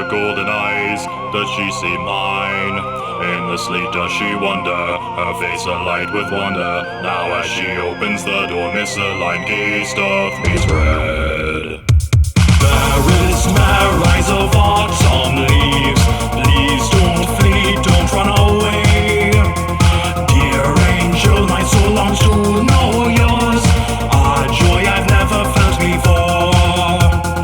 golden eyes, does she see mine? In the sleep does she wonder, her face alight with wonder. Now as she opens the door, misaligned gaze doth me spread. Fairest mare, rise of autumn leaves, please don't flee, don't run away. Dear angel, my soul longs to know yours, a joy I've never felt before.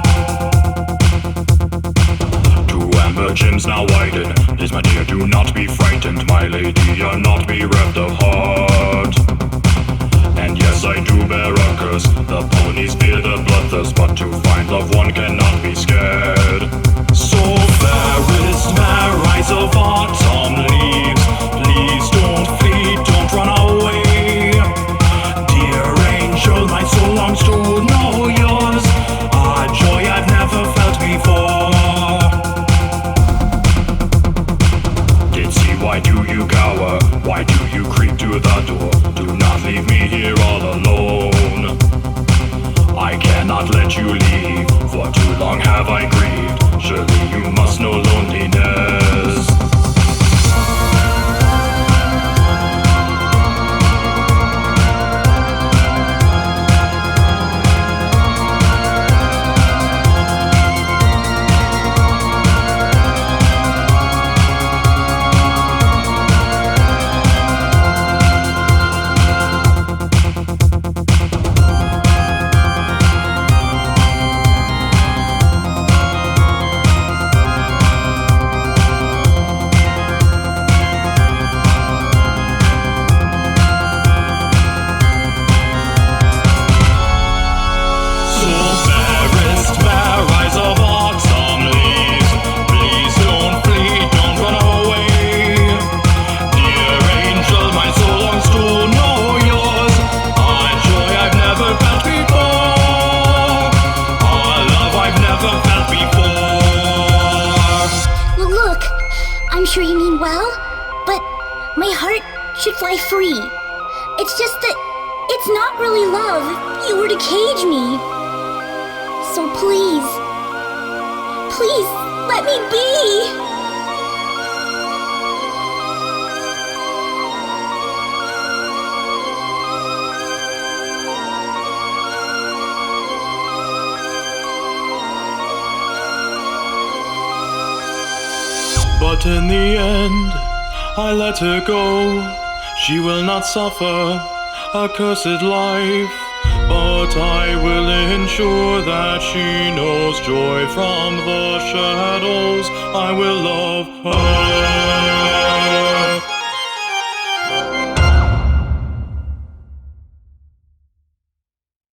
To amber gems now widen, please my dear, do not be frightened, my lady, you're not bereft of heart. And yes, I do bear a curse, the ponies fear the bloodthirst, but to find love one cannot be scared. So fairest mare, rise of autumn leaves, please don't flee, don't run away. Dear angel, my soul longs to know yours, a joy I've never felt before. Ditsy, why do you cower? Why do you creep to the door? Do not leave me here all alone. I cannot let you leave, for too long have I grieved. Surely you must know loneliness. I'm sure you mean well, but my heart should fly free. It's just that it's not really love if you were to cage me. So please, please let me be. But in the end, I let her go. She will not suffer a cursed life, but I will ensure that she knows joy from the shadows. I will love her.